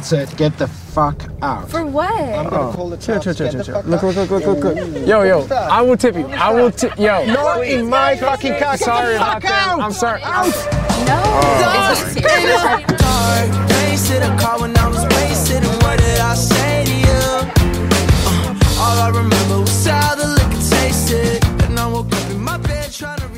That's it. Get the fuck out. For what? I'm gonna call the cops. Chill. Get the fuck Look. out. Yo, I will tip you. I will tip. Yo. Not in my fucking car. Sorry about that. I'm sorry. No. Is it serious? Wasted a car when I was wasted, and what did I say to you? All I remember was how the liquor tasted, and I woke up in my bed trying to